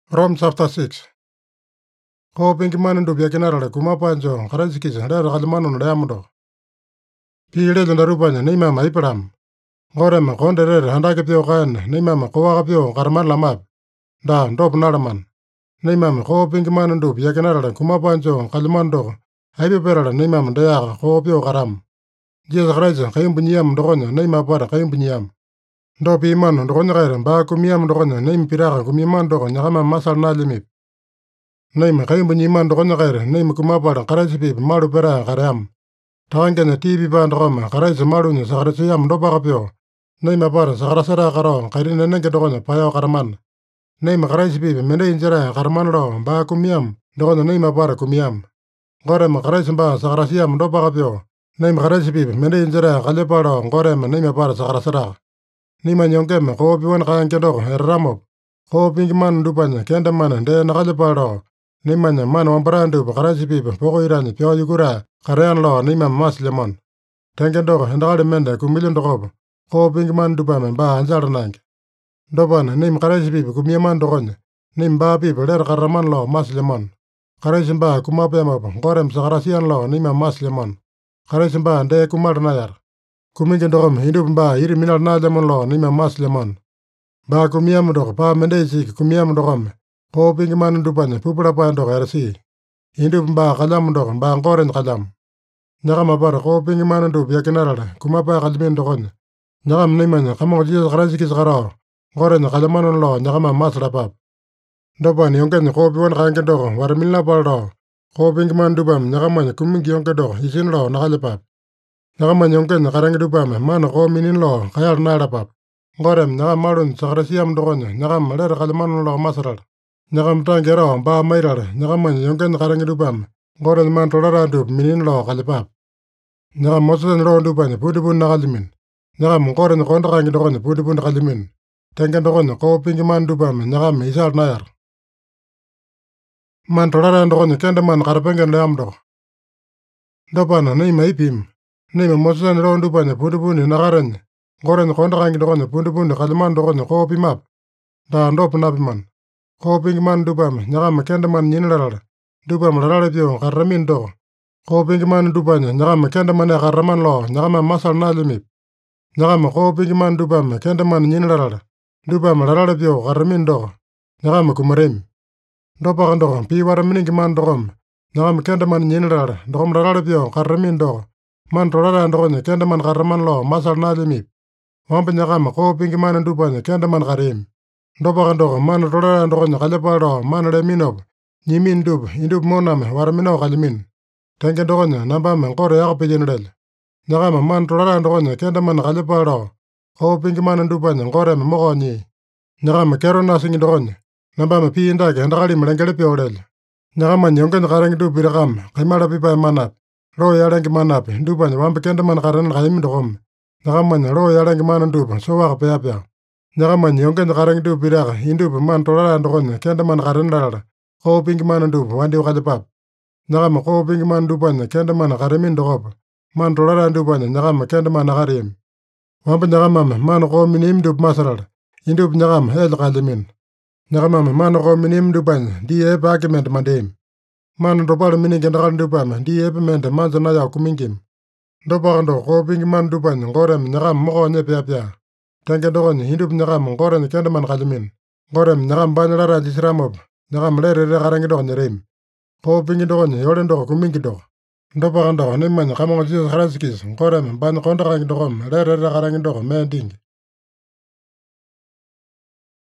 Rome chapter 6. Ko pinki manundu biakinarale kumapanjo karansikis rero kalimano leamundo. Pile darupanya neimama iparam. Gorema konderere handake pio kan neimama kowaga pio karman lamap. Da ndop nalaman. Neimama ko pinki manundu biakinarale kumapanjo kalimando. Aipiperale neimama deyaga ko pio karam. Jesus Christ kayumbunyam dogonya neima para kayumbunyam. Ndo pimano dogonya kaira ba kumiyam dogonya neim piraka kumiman dogo nyakama masal nalimip. Neima kayumbunyam dogonya kaira neim kumapara karasipip malu pera karam. Tawangenya TV pa ndogoma karasi malunya sakarasiyam dopakapio. Neima para sakarasara karo kairina nenge dogonya payo karaman. Neima karasipip mende injera karaman lo ba kumiyam dogonya neima para kumiyam. Gorema karasi ba sakarasiyam dopakapio. Neima karasipip mende injera kalepalo gorema neima para sakarasara. Nima nyongkema ko piwan kayang dogo eramop. Ko pinkiman dupanya kenda mana de nakalepalo. Nimanya man wambarandu karasipip poko irani pio yukura karean lo nima mas lemon. Tengen dogo hendakale mende kumilin dogobo. Ko pinkiman dupame ba anjala nange. Dopana nim karasipip kumiaman dogonya. Nim ba pip ler karaman lo mas lemon. Karasimba kumapemapa gorem sakarasian lo nima mas lemon. Karasimba de kumal nayar. Kumingin dogom hidup ba iri minal na lemon lo nima mas lemon. Ba kumiam dogo pa mende isik kumiam dogom. Ko pinkiman dupanya pupula pa dogo ersi. Hidup ba kalam dogo ba ngoren kalam. Nyakama para ko pinkiman dup yakinarale kumapa kalimin dogonya. Nyakam nimanya kamong Jesus karasikis karo. Ngoren kalamanon lo nyakama mas rapap. Dopan yongkenya ko piwan kayang dogo waramilna pal do. Ko pinkiman dupam nyakamanya kumingi yongke dogo isin lo nakalepap. Nyakama nyongkenya karang dupame mana ko minin lo kayal nalapap. Ngorem nyakam malun sakarasiyam dogonya nyakam ler kalamanon lo masaral. Nyakam tangero ba mairale nyakamanya yongkenya karang dupam. Ngoren man tolara dup minin lo kalepap. Nyakam mosudan lo dupanya putipun nakalimin. Nyakam ngoren kondakangi dogonya putipun nakalimin. Tengen dogonya ko pinkiman dupame nyakam isal nayar. Man tolara dogonya kenda man karapengen leam dogo. Dopana neima ipim. Neima mosudan lo dupanya putipuni nakarenya. Ngoren kondakangi dogonya putipun kaliman dogonya ko pimap. Da ndop napiman. Ko pinkiman dupame nyakam kenda man nyinilalala. Dupam lalale pio karamin dogo. Ko pinkiman dupanya nyakam kenda man karaman lo nyakama masal nalimip. Nyakama ko pinkiman dupame kenda man nyinilalala. Dupam lalale pio karamin dogo. Nyakama kumarem. Dopakan dogo pi waraminingi man dogom. Nyakam kenda man nyinilalala. Dogom lalale pio karamin dogo. Man tolara dogonya kenda man karaman lo masal nalimip. Wampa nyakama ko pinkiman dupanya kenda man karim. Dopakan dogo man tolara dogonya kalepalo man leminop. Nyimin dup indup moname waramino kalimin. Tengen dogonya nambame ngore yako pijinulele. Nyakama man tolara dogonya kenda man kalepalo. Ko pinkiman dupanya ngore moko nyi. Nyakama kero nasingi dogonya. Nambame pi indake hendakali melengele pio lele. Nyakama nyongkenya karengi dup irakam. Kaimala pipa manap. Lo yalengi manapi. Dupanya wampa kenda man karen kayimi dogom. Nyakama lo yalengi manan dup sowaka peapea. Nyakama nyongkenya karengi dup iraka. Indup man tolara dogonya kenda man karen lalala. Ko pinkiman dup wandi wakalepap. Nyakama ko pinkiman dupanya kenda man karemin dogopa. Man tolara dupanya nyakama kenda man nakarim. Wampa nyakama man ko minim dup masaral. Indup nyakama kalimin. Nyakama man ko minim dupanya di epe argument mandim. Man dopalo miningi ndakal dupame di epe mente mansa naya kumingim. Dopakando ko pinkiman dupanya ngorem nyakama moko nyepeapea. Tengen dogonya indup nyakama ngorem kenda man kalimin. Ngorem nyakama banyalara jisramop. Nyakam lere karangi dogo nyerim. Ko pingi dogonya yolen dogo kumingi dogo. Dopakando nimanya kamong Jesus karasikis ngorem banyak kondakangi dogom lere karangi dogo mendingi.